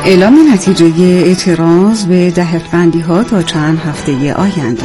اعلام نتیجه اعتراض به دهه‌بندی‌ها تا چند هفته آینده.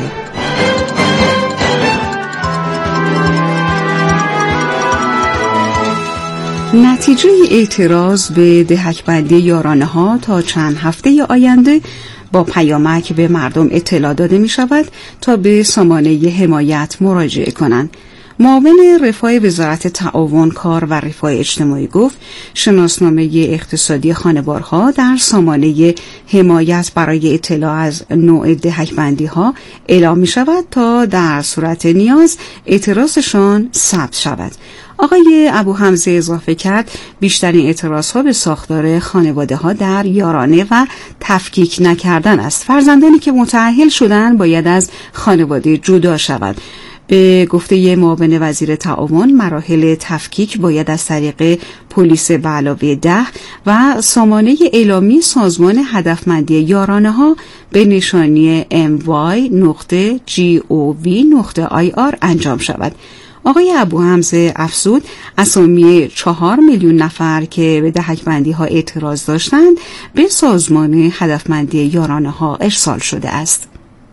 نتیجه اعتراض به دهک‌بندی یارانه‌ها تا چند هفته آینده با پیامک به مردم اطلاع داده می شود تا به سامانه حمایت مراجعه کنند. معاون رفاه وزارت تعاون، کار و رفاه اجتماعی گفت شناسنامه اقتصادی خانوارها در سامانه حمایت برای اطلاع از نوع دهک‌بندی‌ها اعلام می شود تا در صورت نیاز اعتراضشان ثبت شود. آقای ابو حمزه اضافه کرد بیشترین اعتراضها به ساختار خانواده‌ها در یارانه و تفکیک نکردن است. فرزندانی که متأهل شدند باید از خانواده جدا شوند. به گفته معاون وزیر تعاون مراحل تفکیک باید از طریق پلیس به علاوه 10 و سامانه اعلامی سازمان هدفمندی یارانه‌ها به نشانی my.gov.ir انجام شود. آقای ابو حمزه افزود اسامی 4 میلیون نفر که به دهک‌بندی‌ها اعتراض داشتند به سازمان هدفمندی یارانه‌ها ارسال شده است.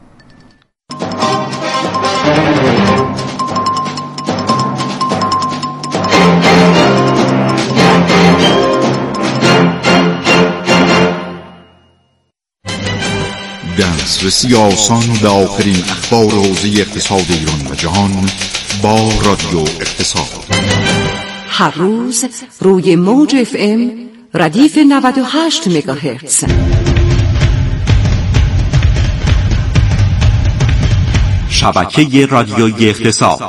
دسترسی آسان به آخرین اخبار حوزه اقتصاد ایران و جهان با رادیو اقتصاد. هر روز روی موج FM ردیف 98 مگاهرتز. شبکه رادیویی اقتصاد.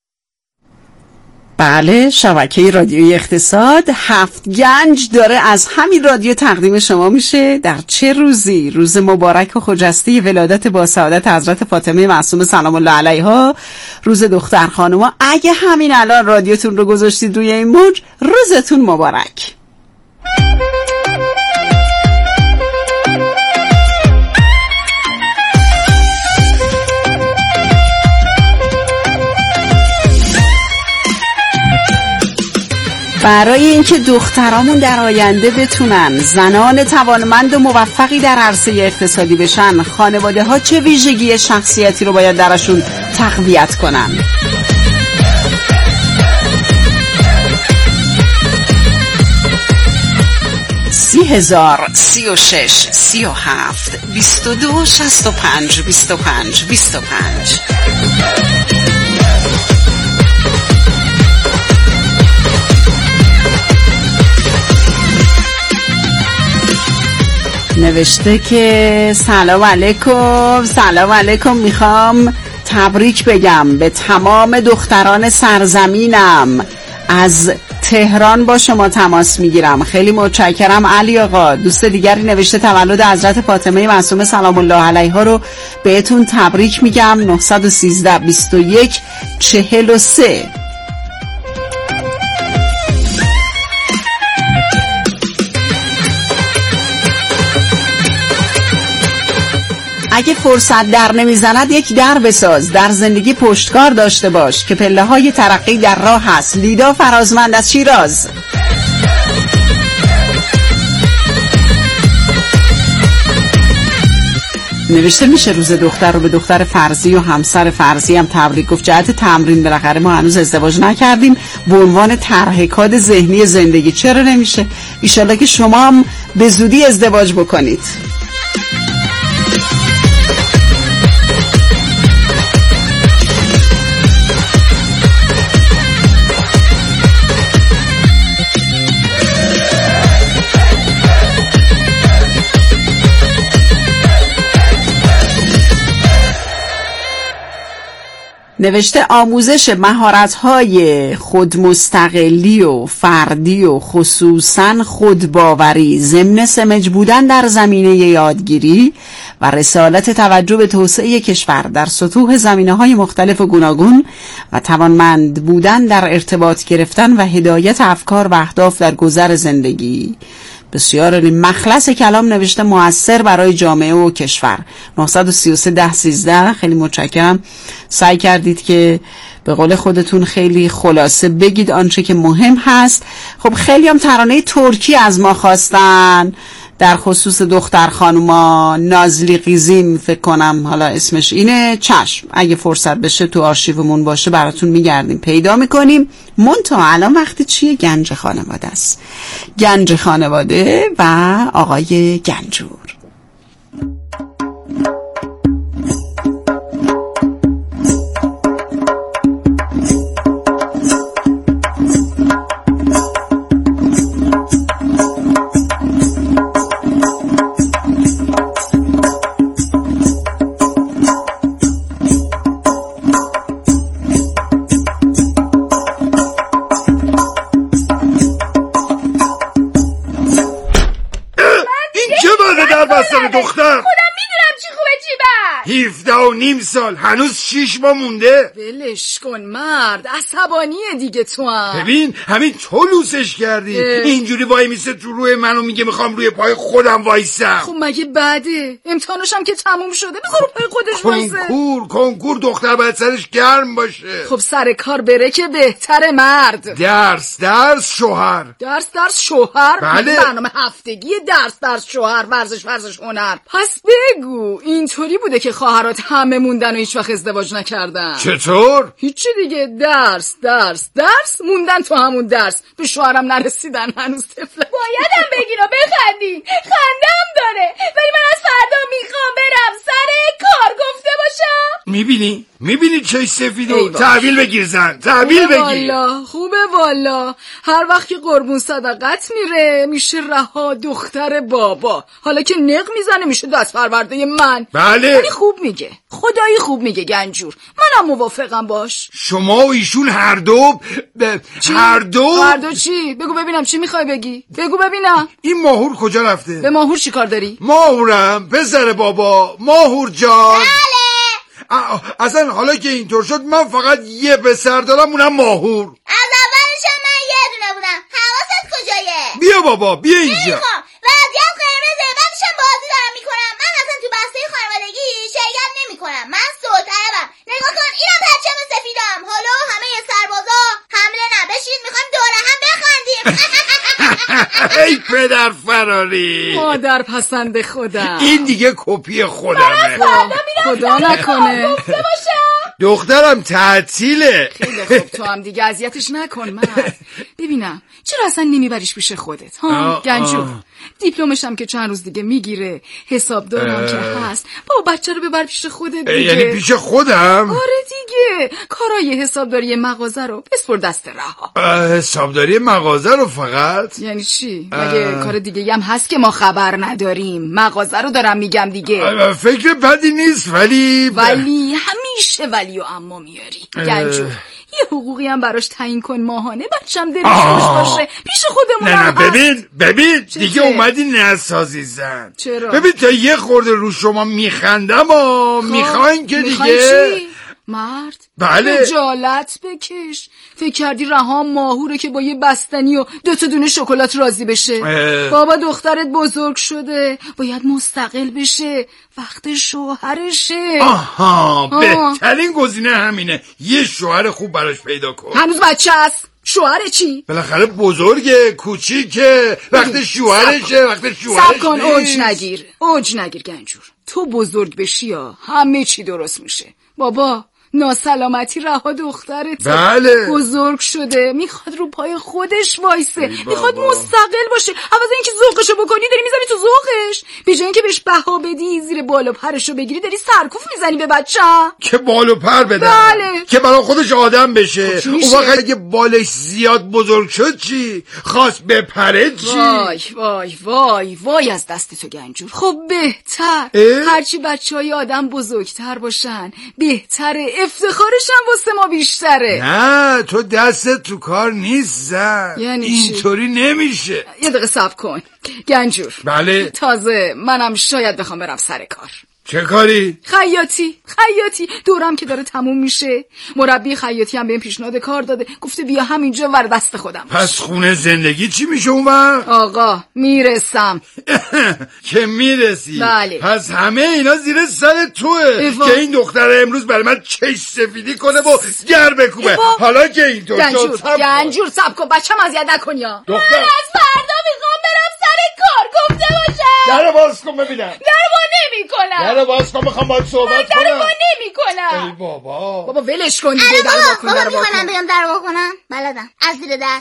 بله، شبکه رادیویی اقتصاد 7 گنج داره از همین رادیو تقدیم شما میشه. در چه روزی؟ روز مبارک و خجسته ولادت با سعادت حضرت فاطمه معصومه سلام الله علیها، روز دختر خانوما. اگه همین الان رادیوتون رو گذاشتید روی این موج، روزتون مبارک. برای اینکه دخترامون در آینده بتونن زنان توانمند و موفقی در عرصه اقتصادی بشن، خانواده ها چه ویژگی شخصیتی رو باید درشون تقویت کنن؟ 30,000 36 37 22 65 25 25. نوشته که سلام علیکم، میخوام تبریک بگم به تمام دختران سرزمینم. از تهران با شما تماس میگیرم. خیلی متشکرم علی آقا. دوست دیگری نوشته تولد حضرت فاطمه معصومه سلام الله علیها رو بهتون تبریک میگم. 913 21 43. اگه فرصت در نمیزند یک در بساز. در زندگی پشتکار داشته باش که پله های ترقی در راه هست. لیدا فرازمند از شیراز. نوشته میشه روز دختر رو به دختر فرضی و همسر فرضی هم تبریک گفت. جهت تمرین بالاخره ما هنوز ازدواج نکردیم به عنوان طرح کد ذهنی زندگی. چرا نمیشه؟ ایشالله که شما هم به زودی ازدواج بکنید. نوشته آموزش مهارت‌های خودمستقلی و فردی و خصوصاً خودباوری ضمن سمج بودن در زمینه یادگیری و رسالت توجه به توسعه کشور در سطوح زمینه‌های مختلف و گوناگون و توانمند بودن در ارتباط گرفتن و هدایت افکار و اهداف در گذر زندگی. بسیار عالی. مخلص کلام نوشته مؤثر برای جامعه و کشور. 933 10 13. خیلی متشکرم. سعی کردید که به قول خودتون خیلی خلاصه بگید آنچه که مهم هست. خب خیلی هم ترانه ترکی از ما خواستن، در خصوص دختر خانوما. نازلی قیزیم فکر کنم حالا اسمش اینه. چشم، اگه فرصت بشه تو آرشیومون باشه براتون میگردیم پیدا میکنیم. منتها الان وقتی چیه؟ گنج خانواده است. گنج خانواده و آقای گنجور. دختر خودم میدونم چی خوبه چی بد. 17.5 سال، هنوز 6 ماه مونده. ولش کن مرد، عصبانیه دیگه تو هم. ببین همین تو لوسش کردی. اینجوری وای میسه تو روی منو میگه میخوام روی پای خودم وایسم. خب مگه بعده؟ امتحانشم که تموم شده، بخور رو پای خودش وایسه. کنکور دختر باید سرش گرم باشه. خب سر کار بره که بهتره مرد. درس شوهر. درس شوهر؟ بله. برنامه هفتگی درس شوهر، ورزش هنر. پس بگو اینطوری بوده که خواهرات همه موندن و هیچ وقت ازدواج نکردن؟ چطور؟ هیچی دیگه، درس موندن تو همون درس، به شوهرم نرسیدن، هنوز طفله. بایدم بگین و بخندین، خندم داره، ولی من از فردا میخوام برم سر کار گفته باشم. میبینی چه سفیدو؟ تحویل بگیر زن، تحویل بگیر. خوبه والا، هر وقت که قربون صدقت میشه رها دختر بابا. حالا که نق میزنه میشه دست پرورده من. بله. یعنی خوب میگه، خدایی خوب میگه گنجور، منم موافقم باش. شما و ایشون هر دو چی؟ بگو ببینم چی میخوای بگی، بگو ببینم. این ماهور کجا رفته؟ به ماهور چی کار داری؟ ماهورم پسر بابا، ماهور جان. اصلا حالا که اینطور شد من فقط یه پسر دارم، اونم ماهور. از اولش من یه دونه بودم، حواست کجایه؟ بیا بابا بیا اینجا. نمیخوام، وضعیت قرمزه، من میشم بازی دارم میکنم. من اصلا تو بسته خانوادگی شرکت نمیکنم، من سلطنم. نگاه کن اینم پرچم سفیدم. حالا همه سربازا حمله نبشید، میخوایم دوره هم بخندیم. ای پدر فراری، مادر پسند خودم. این دیگه کپی خودمه. خدا نکنه دخترم تعطیله. خیلی خوب، تو هم دیگه اذیتش نکن مرد. ببینم چرا اصلا نمیبریش پیش خودت ها گنجور؟ دیپلمش هم که چند روز دیگه میگیره، حسابدارم که هست، با بچه رو ببر پیش خودت دیگه. یعنی پیش خودم؟ آره دیگه، کارای حسابداری مغازه رو بسپر دست رها. حسابداری مغازه رو فقط؟ یعنی چی؟ مگه کار دیگه هم هست که ما خبر نداریم؟ مغازه رو دارم میگم دیگه. فکر بدی نیست، ولی همیشه ولی و اما میاری گنجور. یه حقوقی هم براش تعیین کن ماهانه، بچم دلش باشه پیش خودمون. نه ببین دیگه اومدی نسازی زن. چرا؟ ببین تا یه خورده رو شما میخندم و میخواین که دیگه مرد. بله. خجالت بکش، فکر کردی رها ماهوره که با یه بستنی و 2 دونه شکلات راضی بشه؟ بابا دخترت بزرگ شده، باید مستقل بشه، وقت شوهرشه. بهترین گزینه همینه، یه شوهر خوب براش پیدا کن. هنوز بچه است، شوهر چی؟ بالاخره بزرگه، کوچیکه، وقت شوهرشه. صبر کن، اوج نگیر گنجور. تو بزرگ بشی یا همه چی درست میشه. بابا ناسلامتی رها دخترت. بله. بزرگ شده، میخواد رو پای خودش وایسه، میخواد مستقل باشه. عوض اینکه ذوقشو بکنی داری میزنی تو ذوقش، به جای اینکه بهش بها بدی زیر بال و پرشو بگیری داری سرکوف میزنی به بچه. که بال و پر بدن. بله. که برای خودش آدم بشه. اون وقت اگه بالش زیاد بزرگ شد چی؟ خواست بپره چی؟ وای از دست تو گنجور. خب بهتر هرچی بچهای آدم بزرگتر باشن بهتره، افتخارش هم واسه ما بیشتره. نه تو دستت تو کار نیست زن. یعنی اینطوری نمیشه. یه دقیقه صبر کن گنجور. بله. تازه منم شاید بخوام برم سر کار. چه کاری؟ خیاطی دورم که داره تموم میشه. مربی خیاطی هم بهم پیشنهاد کار داده، گفته بیا همینجا ور دست خودم. پس خونه زندگی چی میشه اون وقت؟ آقا میرسم. که میرسی؟ بله. پس همه اینا زیر سر توه که این دختر امروز برای من چش سفیدی کنه و گر بکوبه. حالا که اینطور گنجور سب کن، بچه‌م اذیت نکن. یا من از فردا میخوام برم سر کار، گفته باشم. درو باز کن ببینم. درو نمی‌کنم. درو باز کن، میخوام باهات صحبت کنم. درو نمی‌کنم. ای بابا ولش کن دیگه. بابا میخوام بگم درو کنم. بلدم. از زیر در.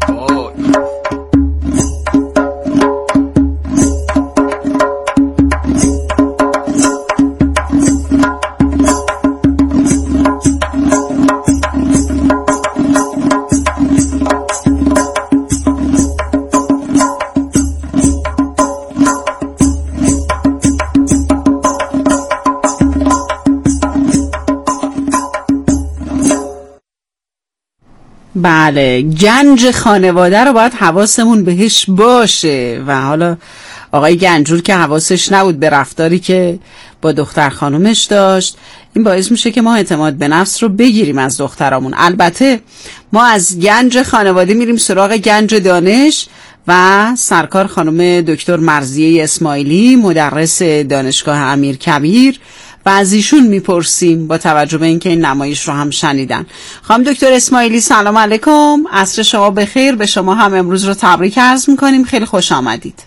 بله، گنج خانواده رو باید حواسمون بهش باشه و حالا آقای گنجور که حواسش نبود به رفتاری که با دختر خانومش داشت، این باعث میشه که ما اعتماد به نفس رو بگیریم از دخترامون. البته ما از گنج خانواده میریم سراغ گنج دانش و سرکار خانم دکتر مرضیه اسماعیلی، مدرس دانشگاه امیرکبیر، و از ایشون میپرسیم با توجه به اینکه این نمایش رو هم شنیدن. خانم دکتر اسماعیلی سلام علیکم، عصر شما بخیر. به شما هم امروز رو تبریک عرض میکنیم، خیلی خوش آمدید.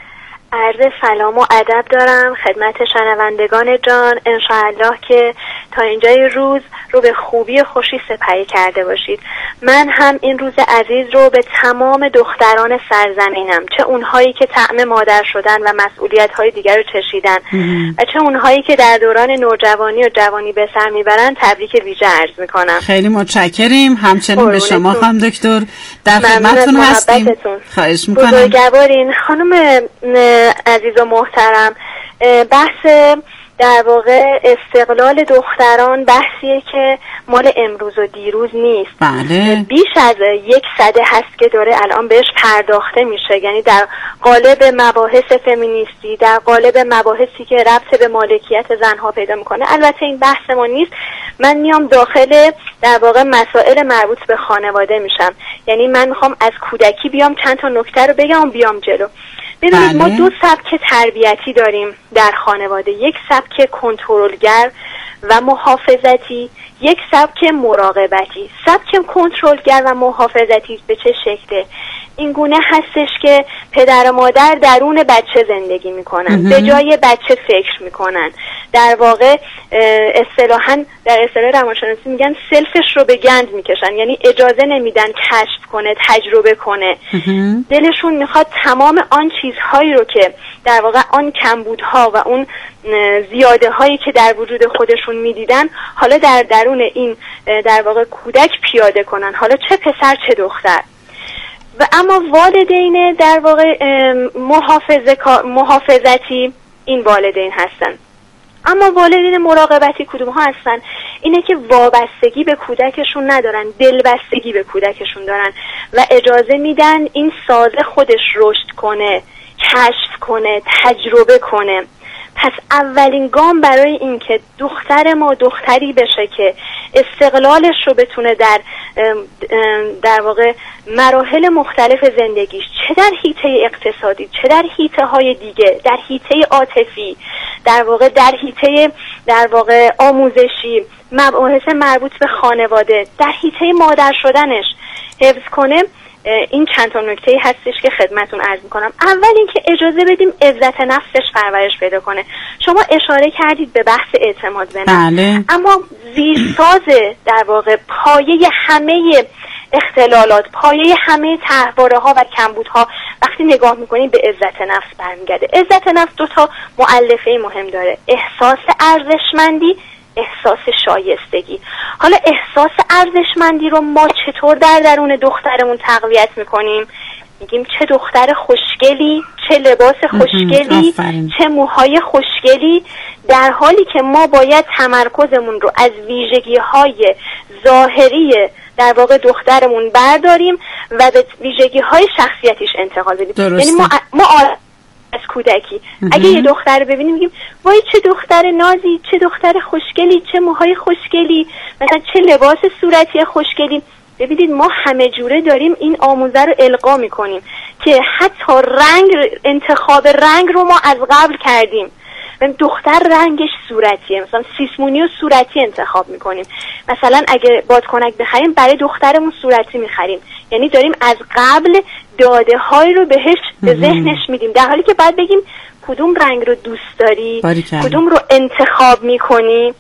عرض سلام و ادب دارم خدمت شنوندگان جان. انشاءالله که تا اینجای روز رو به خوبی و خوشی سپری کرده باشید. من هم این روز عزیز رو به تمام دختران سرزمینم، چه اونهایی که طعم مادر شدن و مسئولیت‌های دیگر رو چشیدن و چه اونهایی که در دوران نوجوانی و جوانی به سر میبرن، تبریک ویژه عرض میکنم. خیلی متشکریم. همچنین به شما خانم دکتر در خدمتتون هستیم. خواهش میکنم. بزرگوارین خانم عزیز و محترم، بحث در واقع استقلال دختران بحثیه که مال امروز و دیروز نیست. بله. بیش از 1 سده هست که داره الان بهش پرداخته میشه، یعنی در قالب مباحث فمینیستی، در قالب مباحثی که ربط به مالکیت زنها پیدا میکنه. البته این بحث ما نیست. من میام داخل در واقع مسائل مربوط به خانواده میشم، یعنی من میخوام از کودکی بیام چند تا نکته رو بگم بیام جلو. ببینید ما 2 سبک تربیتی داریم در خانواده، یک سبک کنترلگر و محافظتی، یک سبک مراقبتی. سبک کنترلگر و محافظتی به چه شکله؟ این گونه هستش که پدر و مادر درون بچه زندگی میکنن، به جای بچه فکر میکنن. در واقع اصطلاحاً در اصطلاح روانشناسی میگن سلفش رو به گند میکشن، یعنی اجازه نمیدن کشف کنه، تجربه کنه. دلشون میخواد تمام آن چیزهایی رو که در واقع آن کمبودها و اون زیاده هایی که در وجود خودشون میدیدن، حالا در درون این در واقع کودک پیاده کنن، حالا چه پسر چه دختر. و اما والدین در واقع محافظتی این والدین هستن. اما والدین مراقبتی کدوم ها هستن؟ اینه که وابستگی به کودکشون ندارن، دلبستگی به کودکشون دارن و اجازه میدن این سازه خودش رشد کنه، کشف کنه، تجربه کنه. پس اولین گام برای این که دختر ما دختری بشه که استقلالش رو بتونه در واقع مراحل مختلف زندگیش، چه در حیطه اقتصادی، چه در حیطه های دیگه، در حیطه عاطفی، در واقع در حیطه در واقع آموزشی، مباحث مربوط به خانواده، در حیطه مادر شدنش حفظ کنه، این چند تا نکته هستش که خدمتون عرض میکنم. اول اینکه اجازه بدیم عزت نفسش پرورش پیدا کنه. شما اشاره کردید به بحث اعتماد به نفس. بله. اما زیرساز در واقع پایه همه اختلالات، پایه همه طرحواره ها و کمبودها وقتی نگاه میکنید به عزت نفس برمیگرده. عزت نفس 2 تا مؤلفه مهم داره: احساس ارزشمندی، احساس شایستگی. حالا احساس ارزشمندی رو ما چطور در درون دخترمون تقویت میکنیم؟ میگیم چه دختر خوشگلی، چه لباس خوشگلی، چه موهای خوشگلی، در حالی که ما باید تمرکزمون رو از ویژگی‌های ظاهری در واقع دخترمون برداریم و به ویژگی‌های شخصیتیش انتقال بدیم. درسته. یعنی ما از کودکی. اگه یه دختر رو ببینیم میگیم وای چه دختر نازی، چه دختر خوشگلی، چه موهای خوشگلی، مثلا چه لباس صورتی خوشگلی. ببینید ما همه جوره داریم این آموزه رو القا میکنیم که حتی انتخاب رنگ رو ما از قبل کردیم. دختر رنگش صورتیه، مثلا سیسمونی و صورتی انتخاب میکنیم. مثلا اگه بادکنک بخریم برای دخترمون صورتی میخریم، یعنی داریم از قبل داده های رو بهش به ذهنش میدیم، در حالی که باید بگیم کدوم رنگ رو دوست داری، کدوم رو انتخاب میکنی.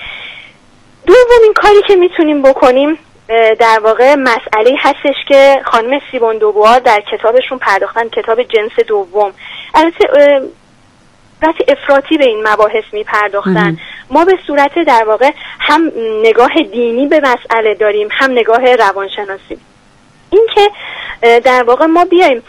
دومین کاری که میتونیم بکنیم در واقع مسئله هستش که خانم سیمون دوبوار در کتابشون پرداختن، کتاب جنس دوم. البته افراطی به این مباحث میپرداختن. ما به صورت در واقع هم نگاه دینی به مسئله داریم، هم نگاه روانشناسی. این که در واقع ما بیایم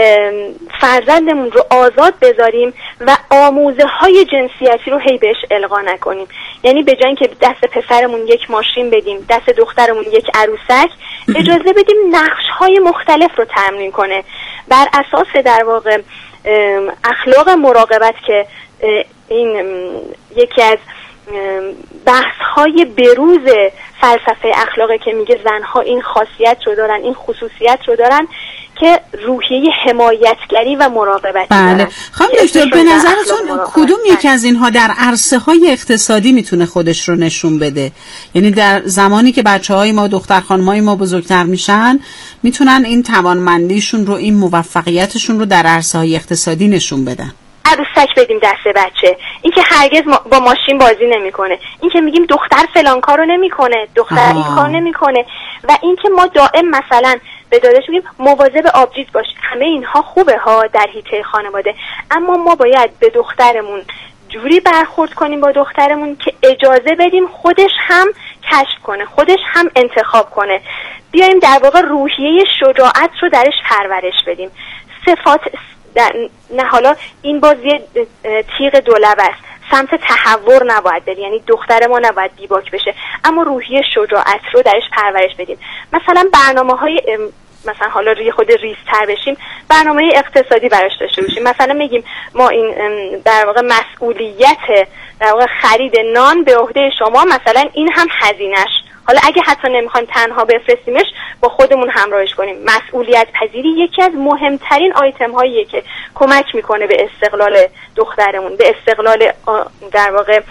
فرزندمون رو آزاد بذاریم و آموزه های جنسیتی رو هی بهش القا نکنیم. یعنی به جای اینکه دست پسرمون یک ماشین بدیم، دست دخترمون یک عروسک، اجازه بدیم نقش های مختلف رو تمرین کنه بر اساس در واقع اخلاق مراقبت که این یکی از بحث های بروز فلسفه اخلاقی که میگه زنها این خاصیت رو دارن، این خصوصیت رو دارن که روحیه حمایتگری و مراقبتی بله. دارن. خانم دکتر به نظرتون کدوم یک از اینها در عرصه های اقتصادی میتونه خودش رو نشون بده؟ یعنی در زمانی که بچه‌های ما، دختر خانم‌های ما بزرگتر میشن، میتونن این توانمندیشون رو، این موفقیتشون رو در عرصه های اقتصادی نشون بدن؟ عروسک بدیم دست بچه، این که هرگز با ماشین بازی نمیکنه، این که میگیم دختر فلان کارو نمیکنه، دختر این کار نمیکنه، و این که ما دائم مثلا به داداش میگیم مواظب آبجیت باش. همه اینها خوبه ها در حیطه خانواده، اما ما باید به دخترمون جوری برخورد کنیم با دخترمون که اجازه بدیم خودش هم کشف کنه، خودش هم انتخاب کنه. بیایم در واقع روحیه شجاعت رو درش پرورش بدیم. صفات نه، حالا این بازی تیغ دولبه است، سمت تحور نباید بری، یعنی دختر ما نباید بیباک بشه، اما روحیه شجاعت رو درش پرورش بدیم. مثلا برنامه‌های مثلا حالا خود ریزتر بشیم، برنامه اقتصادی براش داشته باشیم. مثلا میگیم ما این در واقع مسئولیت در واقع خرید نان به عهده شما، مثلا این هم هزینه‌اش. حالا اگه حتی نمیخوایم تنها بفرستیمش، با خودمون همراهش کنیم. مسئولیت پذیری یکی از مهمترین آیتم هاییه که کمک میکنه به استقلال دخترمون، به استقلال در واقع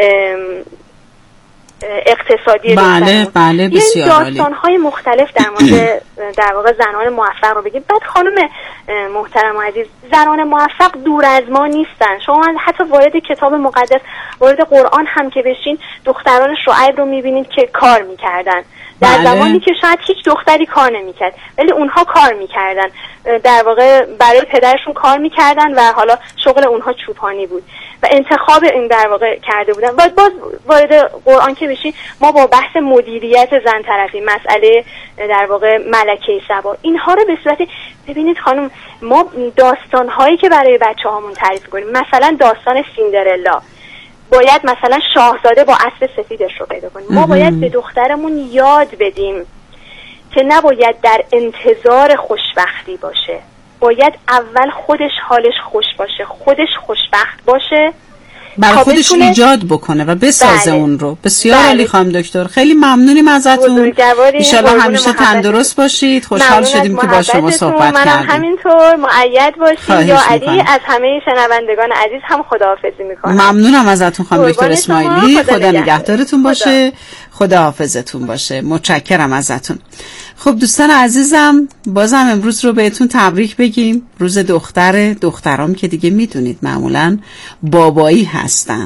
اقتصادی. بله بسیار عالی. داستان‌های مختلف در مورد در واقع زنان موفق رو بگیم. بعد خانم محترم و عزیز، زنان موفق دور از ما نیستن. شما حتی وارد کتاب مقدس، وارد قرآن هم که بشین، دختران شعیب رو می‌بینید که کار می‌کردن در زمانی که شاید هیچ دختری کار نمی‌کرد، ولی اونها کار می‌کردن، در واقع برای پدرشون کار می‌کردن و حالا شغل اونها چوپانی بود و انتخاب این در واقع کرده بودن. و باز وارد قرآن که بشین، ما با بحث مدیریت زن طرفی، مسئله در واقع ملکه سبا، اینها رو به صورت ببینید خانم، ما داستان‌هایی که برای بچه‌هامون تعریف کنیم، مثلا داستان سیندرلا، باید مثلا شاهزاده با اسب سفیدش رو پیدا کنیم. ما باید به دخترمون یاد بدیم که نباید در انتظار خوشبختی باشه، باید اول خودش حالش خوش باشه، خودش خوشبخت باشه، برای خودش ایجاد بکنه و بسازه. بله. اون رو. بسیار عالی خانم دکتر، خیلی ممنونیم ازتون. انشالله همیشه تندرست باشید. خوشحال شدیم که با شما صحبت کردیم. منم همینطور. مؤید باشید. یا علی، از همه شنوندگان عزیز هم خداحافظی میکنم. ممنونم ازتون خانم دکتر اسماعیلی. خدا نگهدارتون باشه. خدا حافظتون باشه. متشکرم ازتون. خب دوستان عزیزم، بازم امروز رو بهتون تبریک بگیم. روز دخترام که دیگه میدونید معمولا بابایی هستن.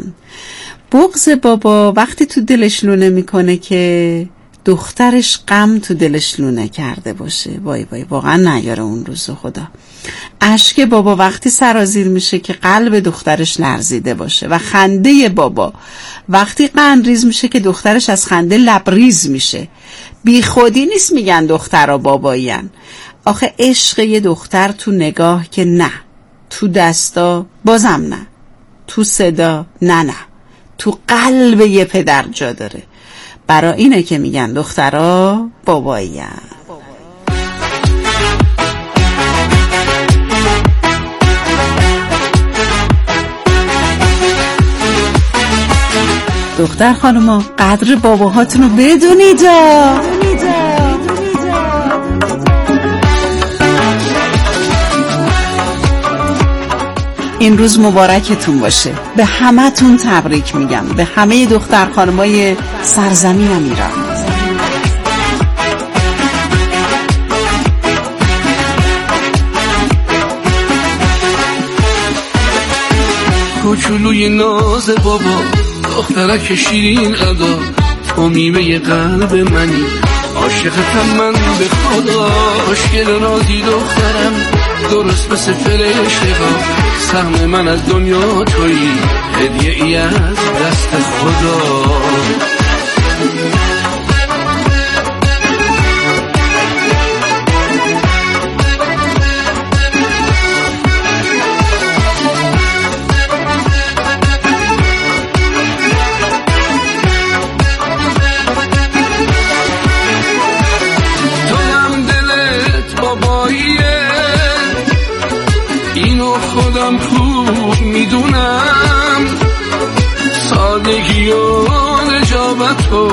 بغض بابا وقتی تو دلش لونه میکنه که دخترش غم تو دلش لونه کرده باشه. وای وای، واقعا نیاره اون روزو خدا. اشک بابا وقتی سرازیر میشه که قلب دخترش لرزیده باشه. و خنده بابا وقتی قندریز میشه که دخترش از خنده لبریز میشه. بی خودی نیست میگن دخترها بابایین. آخه عشق یه دختر تو نگاه که نه، تو دستا بازم نه، تو صدا نه، تو قلب یه پدر جا داره. برای اینه که میگن دخترها بابایین. دختر خانوما قدر باباهاتون رو بدونید. این روز مبارکتون باشه. به همتون تبریک میگم، به همه دختر خانمای سرزمینم ایران. کوچولوی ناز بابا، دخترک شیرین ادا، تو میوه قلب منی، عاشقتم من به خدا. خوشگل نازی دخترم، درست مثل فرشته‌ها، سهم من از دنیا تویی، هدیه ای از دست خدا. خودم خوب میدونم، سادگی و نجابتو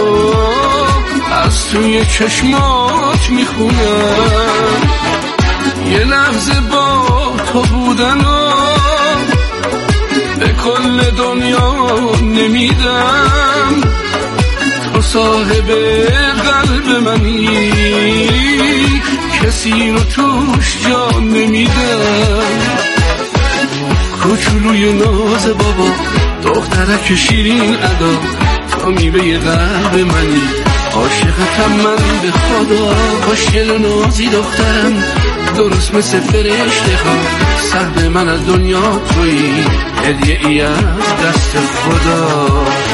از توی چشمات میخونم. یه لحظه با تو بودن و به کل دنیا نمیدم، تو صاحب قلب منی، کسی رو توش جا نمیدم. کوچولوی ناز بابا، دخترک شیرین ادا، تو میوه قلب منی، عاشقتم من به خدا. خوشگل نازی دخترم، درست مثل فرشته‌ها، سهم من از دنیا تویی، هدیه ای از دست خدا.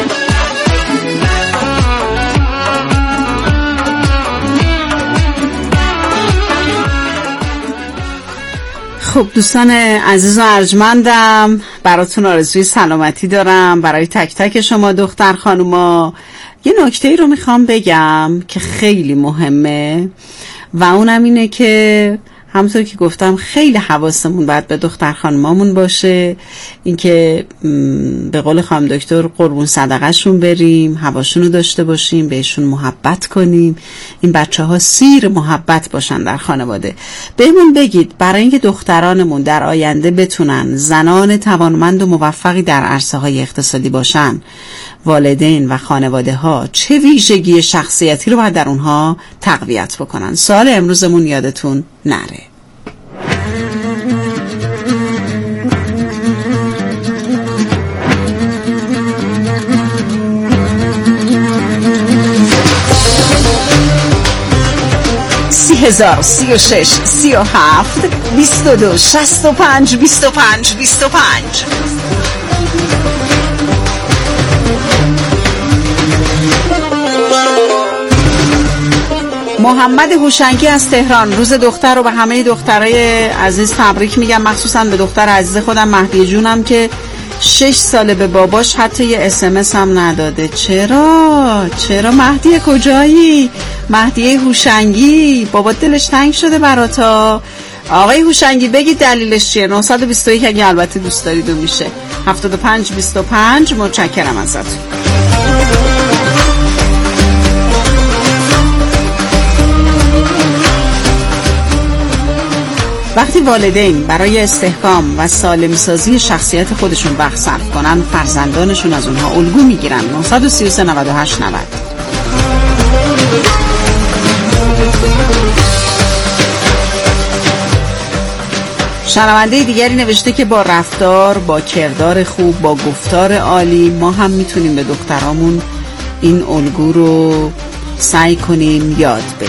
خب دوستان عزیز و ارجمندم، براتون آرزوی سلامتی دارم. برای تک تک شما دختر خانوما یه نکته رو میخوام بگم که خیلی مهمه و اونم اینه که همونطور که گفتم خیلی حواسمون باید به دختر خانمامون باشه، اینکه به قول خانم دکتر قربون صدقه‌شون بریم، هواشون رو داشته باشیم، بهشون محبت کنیم، این بچه‌ها سیر محبت باشن در خانواده. بهمون بگید برای اینکه دخترانمون در آینده بتونن زنان توانمند و موفقی در عرصه‌های اقتصادی باشن، والدین و خانواده ها چه ویژگی شخصیتی رو باید در اونها تقویت بکنن؟ سوال امروزمون یادتون نره. سی 36 37 22 65 25 25. محمد هوشنگی از تهران، روز دختر رو به همه دخترای عزیز تبریک میگم، مخصوصا به دختر عزیز خودم مهدی جونم که 6 ساله به باباش حتی یه SMS هم نداده. چرا مهدی کجایی؟ مهدی هوشنگی، بابا دلش تنگ شده براتا. آقای هوشنگی بگید دلیلش چیه؟ 921 اگه البته دوست دارید و میشه 75 25. متشکرم ازتون. وقتی والدین برای استحکام و سالم‌سازی شخصیت خودشون وقت صرف کنن، فرزندانشون از اونها الگو میگیرن. 933 98 90. شنونده دیگری نوشته که با رفتار، با کردار خوب، با گفتار عالی ما هم میتونیم به دخترامون این الگو رو سعی کنیم یاد بدیم.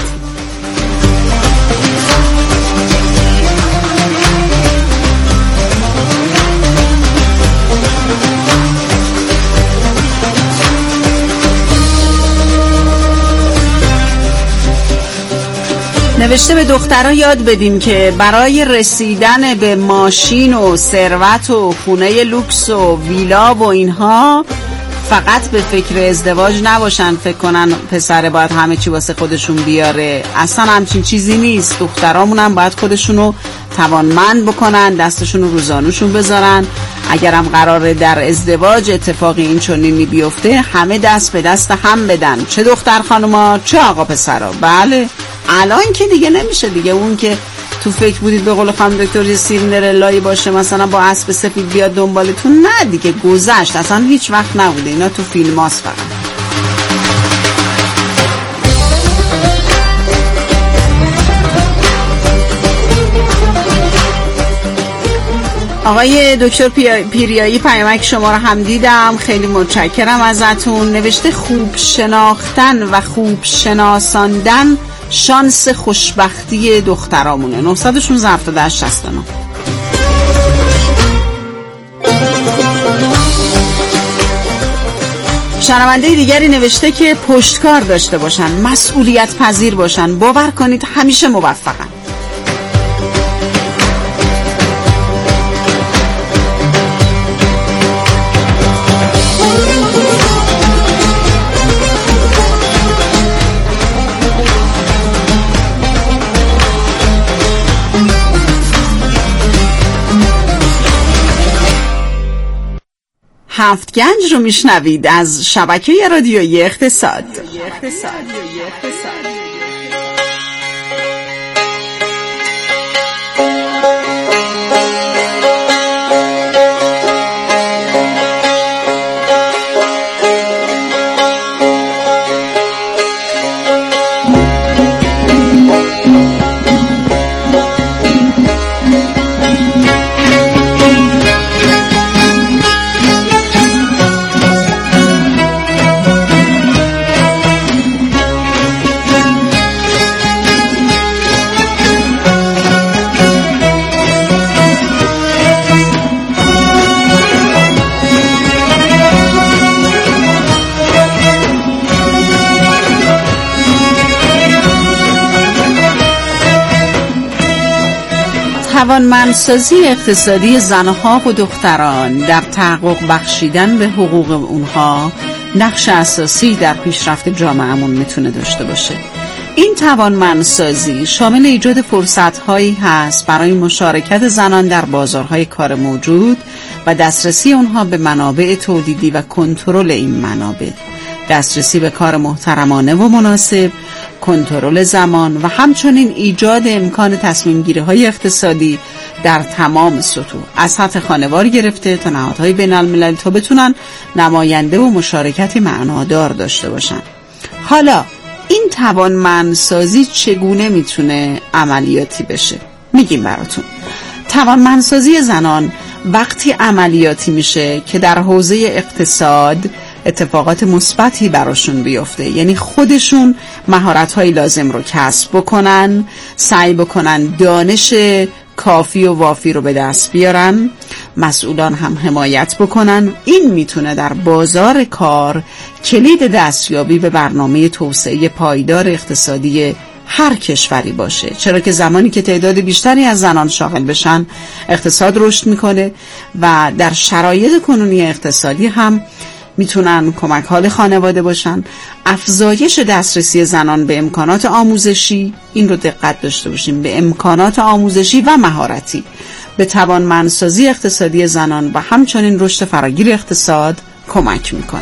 نوشته به دخترها یاد بدیم که برای رسیدن به ماشین و ثروت و خونه لوکس و ویلا و اینها فقط به فکر ازدواج نباشن، فکر کنن پسر باید همه چی واسه خودشون بیاره. اصلا همچین چیزی نیست. دخترامون هم باید خودشونو توانمند بکنن، دستشون رو روزانوشون بذارن، اگرم قراره در ازدواج اتفاقی این چنینی بیفته، همه دست به دست هم بدن، چه دختر خانوما چه آقا پسرا. بله الان که دیگه نمیشه دیگه. اون که تو فکر بودید به قول خانم دکتر یه سیندرلایی باشه مثلا با اسب سفید بیاد دنبالتون، نه دیگه، گذشت، اصلا هیچ وقت نبوده، اینا تو فیلم هاست فقط. آقای دکتر پیریایی پیامک شما رو هم دیدم، خیلی متشکرم ازتون. نوشته خوب شناختن و خوب شناساندن شانس خوشبختی دخترامونه. 916 78 69. شنونده دیگری نوشته که پشتکار داشته باشن، مسئولیت پذیر باشن، باور کنید همیشه موفقن. هفت گنج رو میشنوید از شبکه رادیویی اقتصاد. توانمندسازی اقتصادی زنها و دختران در تحقق بخشیدن به حقوق اونها نقش اساسی در پیشرفت جامعهمون میتونه داشته باشه. این توانمندسازی شامل ایجاد فرصت‌هایی هست برای مشارکت زنان در بازارهای کار موجود و دسترسی اونها به منابع تولیدی و کنترل این منابع، دسترسی به کار محترمانه و مناسب، کنترل زمان و همچنین ایجاد امکان تصمیم گیری های اقتصادی در تمام سطوح، از سطح خانوار گرفته تا نهادهای بین المللی، تا بتونن نماینده و مشارکتی معنادار داشته باشن. حالا این توانمندسازی چگونه میتونه عملیاتی بشه؟ میگیم براتون. توانمندسازی زنان وقتی عملیاتی میشه که در حوزه اقتصاد اتفاقات مثبتی براشون بیفته، یعنی خودشون مهارت‌های لازم رو کسب بکنن، سعی بکنن دانش کافی و وافی رو به دست بیارن، مسئولان هم حمایت بکنن. این میتونه در بازار کار کلید دستیابی به برنامه توسعه پایدار اقتصادی هر کشوری باشه، چرا که زمانی که تعداد بیشتری از زنان شاغل بشن اقتصاد رشد میکنه و در شرایط کنونی اقتصادی هم میتونن کمک حال خانواده باشن. افزایش دسترسی زنان به امکانات آموزشی، این رو دقت داشته باشیم، به امکانات آموزشی و مهارتی، به توانمندسازی اقتصادی زنان و همچنین رشد فراگیر اقتصاد کمک میکنه.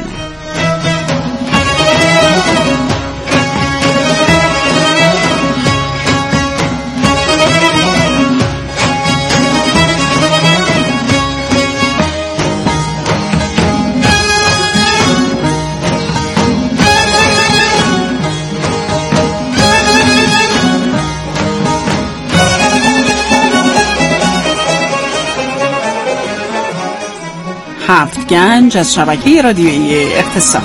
هفت گنج از شبکه رادیویی اقتصاد.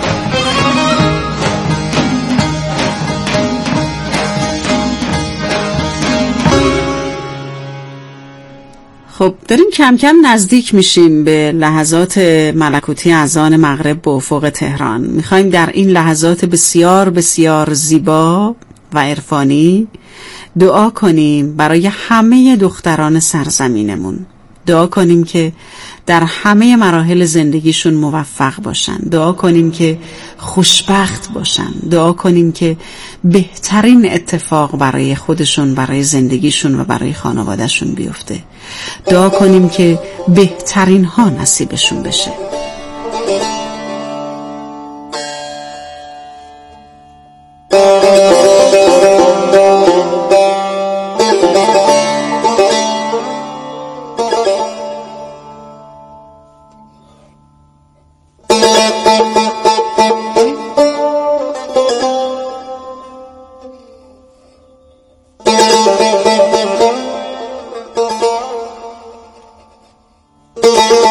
خب داریم کم کم نزدیک میشیم به لحظات ملکوتی اذان مغرب به افق تهران. میخوایم در این لحظات بسیار بسیار زیبا و عرفانی دعا کنیم برای همه دختران سرزمینمون، دعا کنیم که در همه مراحل زندگیشون موفق باشن، دعا کنیم که خوشبخت باشن، دعا کنیم که بهترین اتفاق برای خودشون، برای زندگیشون و برای خانوادهشون بیفته، دعا کنیم که بهترین ها نصیبشون بشه.